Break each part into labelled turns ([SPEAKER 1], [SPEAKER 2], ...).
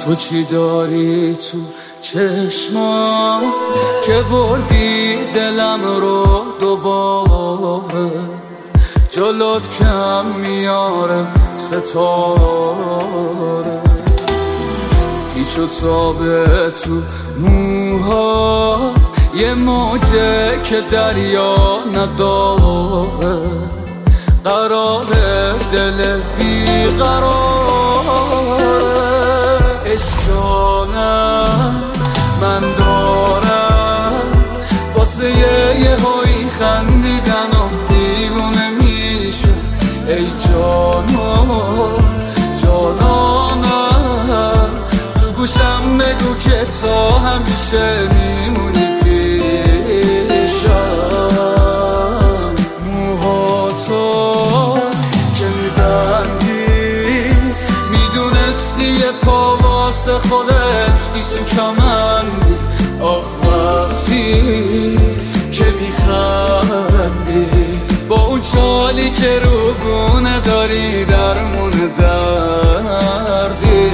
[SPEAKER 1] تو چی داری تو چشمات که بردی دلم رو دوباره، جلوت کم میاره ستاره، پیچ و تابه تو موهات، یه موجه که دریا نداره، قرار دل بیقراره. عشقانم من دارم واسه یه هایی خندیدن و دیوونه میشه. ای جانانم تو گوشم بگو که تا همیشه میمونی پیشم. موهاتو که میبندی میدونستی یه پا واسه خودت بیسو کمندی. آخ وقتی که میخندی با اون چالی که رو گونه داری درمون دردی.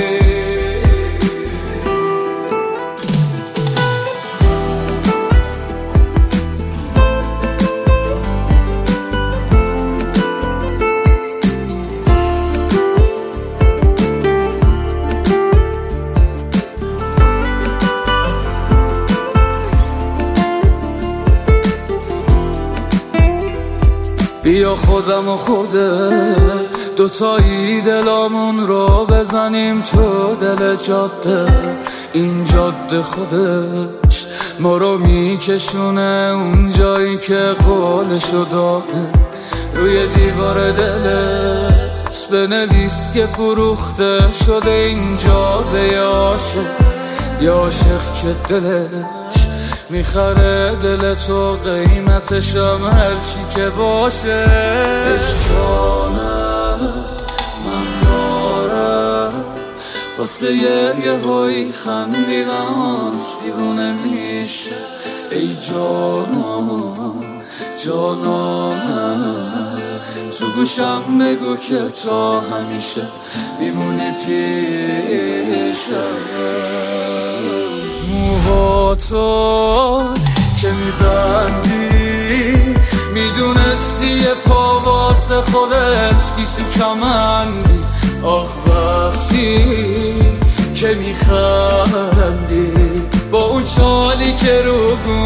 [SPEAKER 1] بیا خودم و خودت دوتایی دلامون رو بزنیم تو دل جاده. این جاده خودش ما رو میکشونه اون جایی که قولشو داده. روی دیوار دلت بنویس که فروخته شده اینجا به یه عاشق که دلش میخره دل تو، قیمتشم هرچی که باشه. عشقانم من دارم واسه یه هایی خندیدن دیوونه میشه. ای جانانم تو گوشم بگو که تا همیشه میمونی پیشم. موهاتو که میبندی میدونستی یه پا واسه خودت بیسو کمندی. آخ وقتی که میخندی با اون چالی که رو